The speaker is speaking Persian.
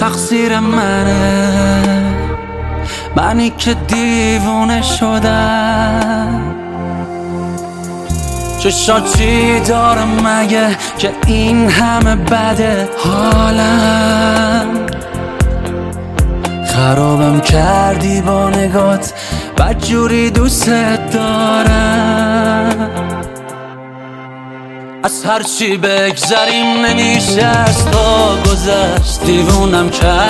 تقصیر منه، منی که دیوونه شدم. چشات چی داره مگه که این همه بده حالم؟ خرابم کردی با نگات، بدجوری دوست دارم. از هرچی بگذریم نمیشه از تو گذشت، دیوونم کرد